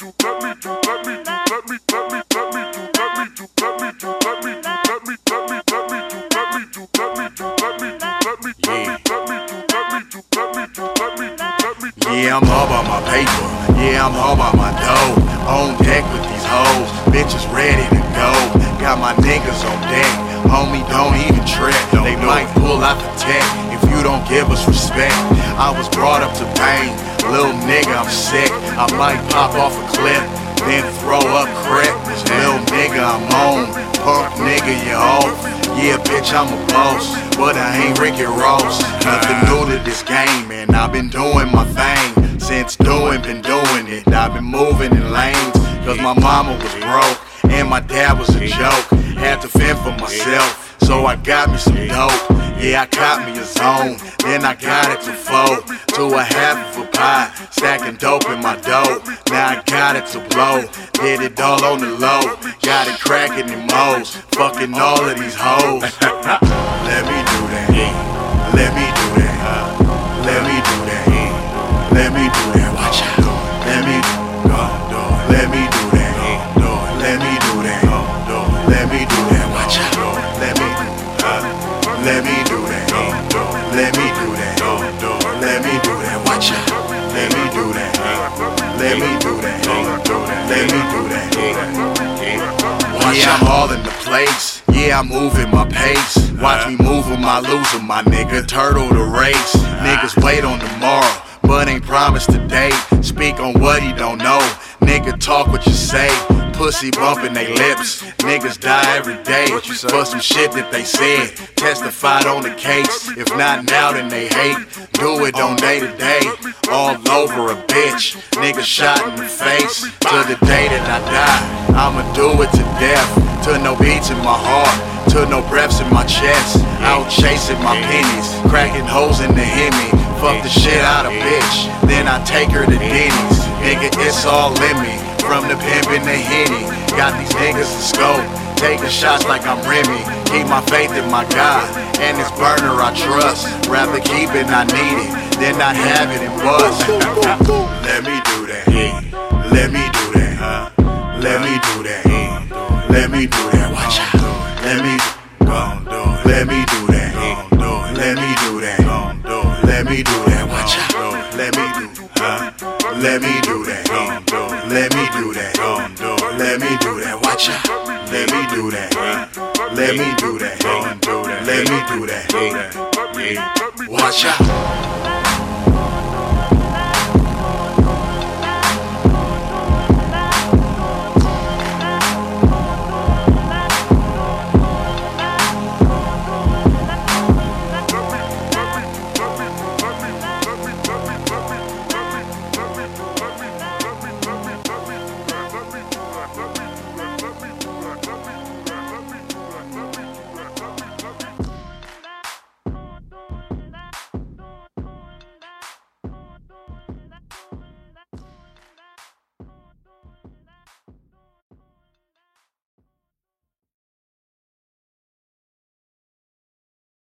Yeah, I'm all about my paper. Yeah, I'm all about my dough. On deck with these hoes, bitches ready to go. Got my niggas on deck, homie, don't even trip. They might pull out the tech if you don't give us respect. I was brought up to bang, little nigga, I'm sick. I might pop off a clip, then throw up crip. Little nigga, I'm on. Punk nigga, you off. Yeah, bitch, I'm a boss, but I ain't Ricky Ross. Nothing new to this game, man. I've been doing my thing since been doing it. I've been moving in lanes, cause my mama was broke and my dad was a joke. Had to fend for myself, so I got me some dope. Yeah, I caught me a zone, then I got it to fold to a half of a pie, stacking dope in my dough. Now I got it to blow, did it all on the low. Got it cracking in modes, fucking all of these hoes. Let me do that, let me do that, let me do that, let me do that. Watch out, let me go, let me do that, let me do that, let me do that. Watch out, let me do that, let me do that, let me do that. Watch out, let me do that, let me do that, let me do that. Yeah, I'm all in the place. Yeah, I'm moving my pace. Watch me move with my loser, my nigga. Turtle the race. Niggas wait on tomorrow, but ain't promised today. Speak on what he don't know. Nigga, talk what you say. Pussy bumping they lips. Niggas die every day for some shit that they said. Testified on the case. If not now, then they hate. Do it on day to day. All over a bitch. Nigga shot in the face. To the day that I die, I'ma do it to death. To no beats in my heart, to no breaths in my chest. Out chasing my pennies, cracking holes in the Hemi. Fuck the shit out of bitch, then I take her to Denny's. Nigga, it's all in me, from the pimp and the Henny. Got these niggas to scope, taking shots like I'm Remy. Keep my faith in my God, and this burner I trust. Rather keep it, I need it, than not have it and bust. Let me do that, let me do that, let me do that, let me do that. Watch out, let me go, let me do that, let me do that, let me do that. Watch out, let me do that, let me do that, let me do that, let me do that. Watch out, let me do that, let me do that, let me do that. Watch out.